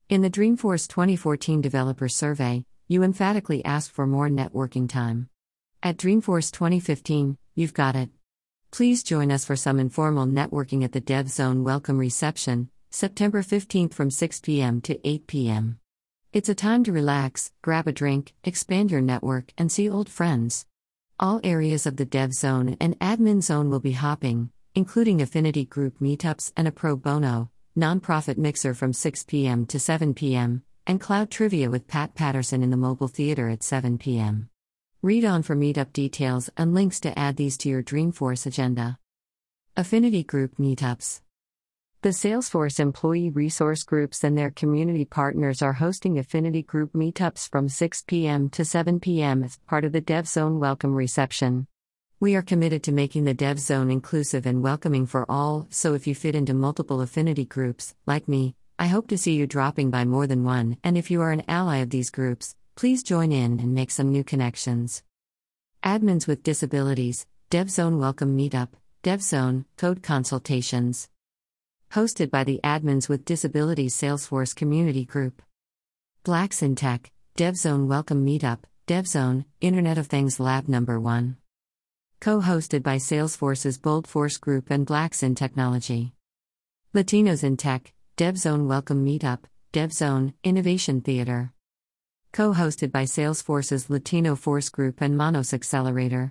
In the Dreamforce 2014 Developer Survey, you emphatically asked for more networking time. At Dreamforce 2015, you've got it. Please join us for some informal networking at the Dev Zone Welcome Reception, September 15th from 6 p.m. to 8 p.m. It's a time to relax, grab a drink, expand your network, and see old friends. All areas of the Dev Zone and Admin Zone will be hopping, including affinity group meetups and a pro bono, nonprofit mixer from 6 p.m. to 7 p.m., and cloud trivia with Pat Patterson in the Mobile Theater at 7 p.m. Read on for meetup details and links to add these to your Dreamforce agenda. Affinity Group Meetups. The Salesforce employee resource groups and their community partners are hosting Affinity Group Meetups from 6 p.m. to 7 p.m. as part of the Dev Zone Welcome Reception. We are committed to making the Dev Zone inclusive and welcoming for all, so if you fit into multiple affinity groups, like me, I hope to see you dropping by more than one, and if you are an ally of these groups, please join in and make some new connections. Admins with Disabilities, Dev Zone Welcome Meetup, Dev Zone, Code Consultations. Hosted by the Admins with Disabilities Salesforce Community Group. Blacks in Tech, Dev Zone Welcome Meetup, Dev Zone, Internet of Things Lab No. 1. Co-hosted by Salesforce's Bold Force Group and Blacks in Technology. Latinos in Tech, Dev Zone Welcome Meetup, Dev Zone, Innovation Theater. Co-hosted by Salesforce's Latino Force Group and Monos Accelerator.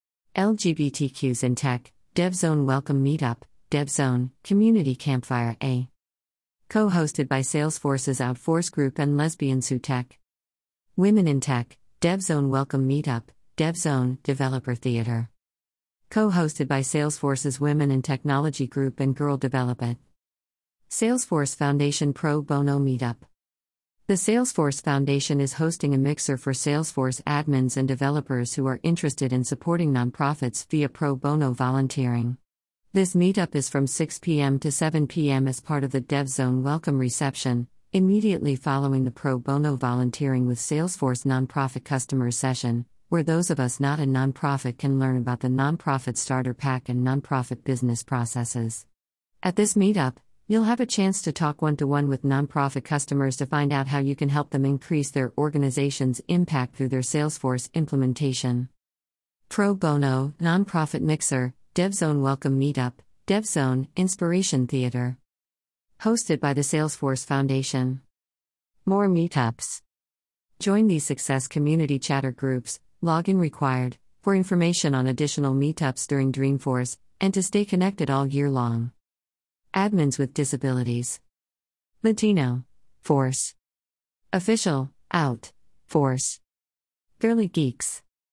LGBTQs in Tech, Dev Zone Welcome Meetup, Dev Zone, Community Campfire A. Co-hosted by Salesforce's Outforce Group and Lesbians Who Tech. Women in Tech, Dev Zone Welcome Meetup, Dev Zone, Developer Theater. Co-hosted by Salesforce's Women in Technology Group and Girl Development. Salesforce Foundation Pro Bono Meetup. The Salesforce Foundation is hosting a mixer for Salesforce admins and developers who are interested in supporting nonprofits via pro bono volunteering. This meetup is from 6 p.m. to 7 p.m. as part of the Dev Zone Welcome Reception, immediately following the pro bono volunteering with Salesforce Nonprofit Customers session, where those of us not a nonprofit can learn about the Nonprofit Starter Pack and nonprofit business processes. At this meetup, you'll have a chance to talk one-to-one with nonprofit customers to find out how you can help them increase their organization's impact through their Salesforce implementation. Pro Bono, Nonprofit Mixer, Dev Zone Welcome Meetup, Dev Zone, Inspiration Theater. Hosted by the Salesforce Foundation. More meetups. Join these Success Community Chatter groups, login required, for information on additional meetups during Dreamforce, and to stay connected all year long. Admins with Disabilities. Latino. Force. Official. Out. Force. Girly Geeks.